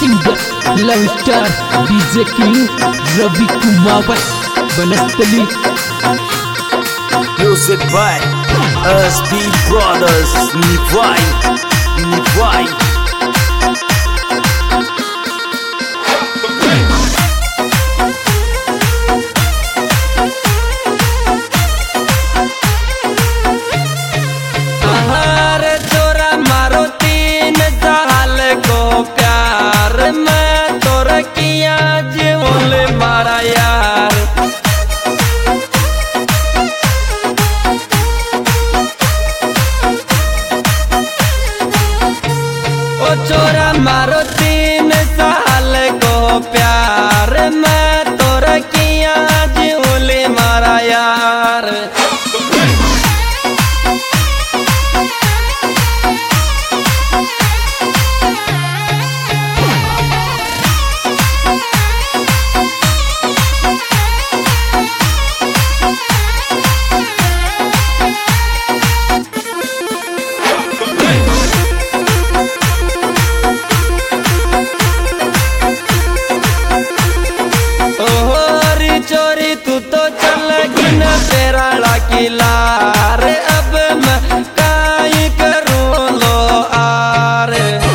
Singer love star DJ king Ravi Kumawat Banasthali. Music by SB Brothers. Nivai. चोरा मारो 3 साल को प्यार, मैं तोरा किया जीवले मारा यार। चोरी तू तो चल गिन तेरा किलार, अब मैं काई करूं लो आर।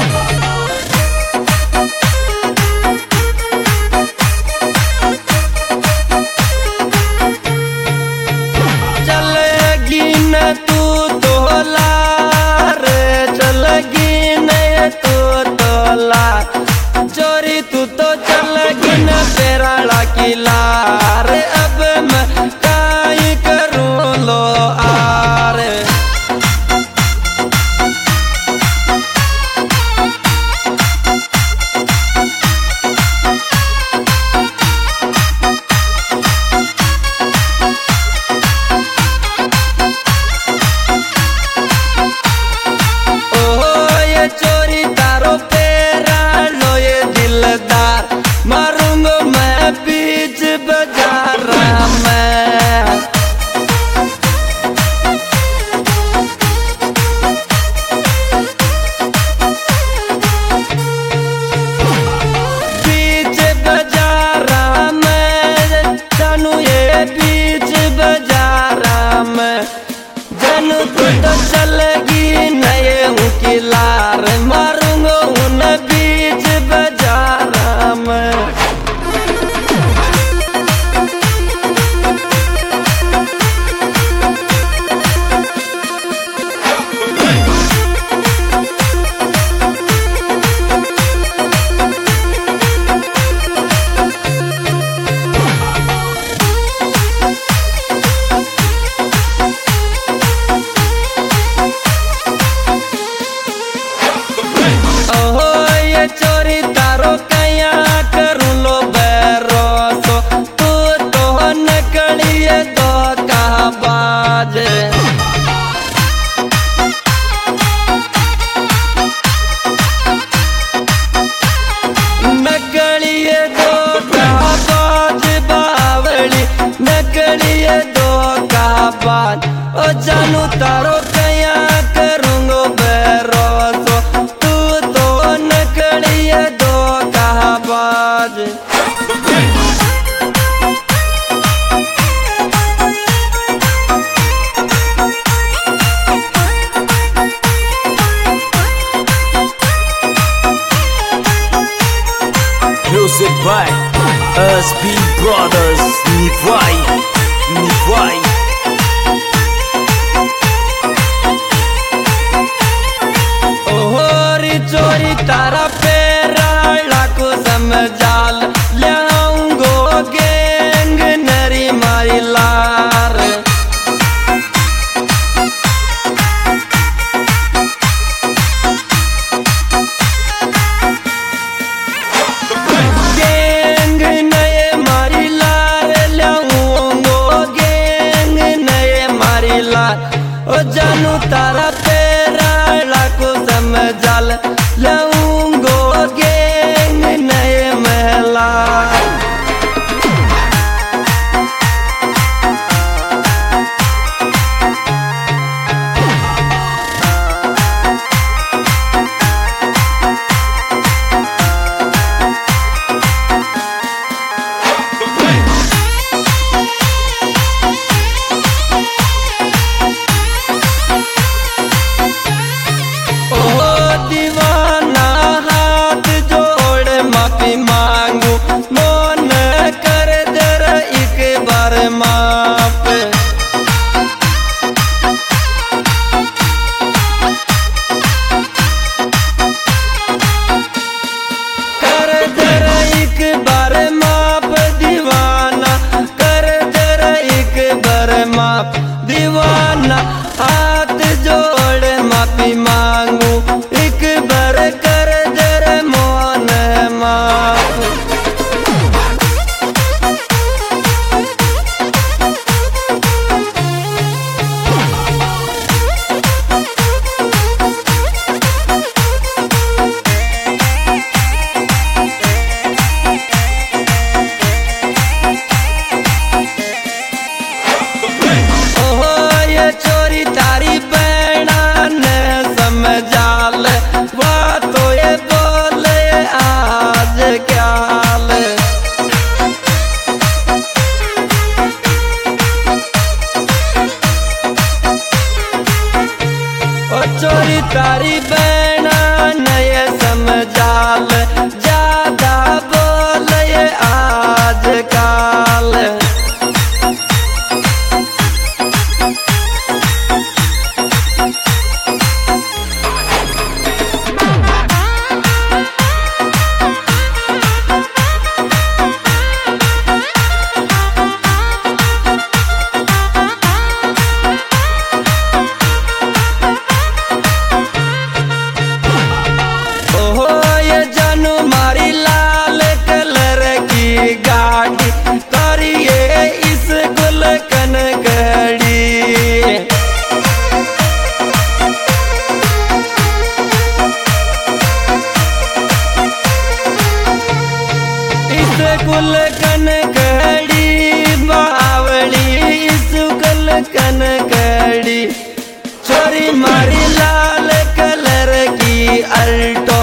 चल गिन तू तो लार, चल गिन तू तो लार। चोरी तू तो चल गिन तेरा किलार, अब मैं काई करूं लो आर। ओहो ये चोरी तारो पेरा लो ये दिलदार, मारूंगा मैं बीच बाजार में। बीच बाजार में जानू, ये बीच बाजार में जानू तू तो चलेगी नए किलार, मारूंगा उन बीच बाजार में। ओहो ये चोरी तारो कया करूं लो बेरोसो, तू तो नकलिए तो कहा बाज। नकलिए दो कहा बाज बावली, नकलिए दो कहा बाज। ओ जानू तारो कया करूंगो बेरोसो, तू तो नकलिए दो कहा बाज। Music by SB Brothers. Nivai. ओहो री चोरी तारा पेरा लाको समझाल, लाऊंगो गैंग नरी मारी लार। गैंग नए मारी लार, लाऊंगो गैंग नए मारी लार। ओ जानू तारा पेरा लाको समझाल, लाऊंगो गैंग नए महला। बाप दीवाना हाथ जोड़ माफी मांगू एक बार कर दे रे मोहन माफ चोरी तारी पैना ने समझाल वा तो ये बोले आज क्याल ओ चोरी तारी पैना ने समझाल ज्यादा बोले आज काल गाड़ी करिए इस गुलकन गड़ी इस गुलकन गड़ी बावली इस गुलकन गड़ी छोरी मारी लाल कलर की अल्टो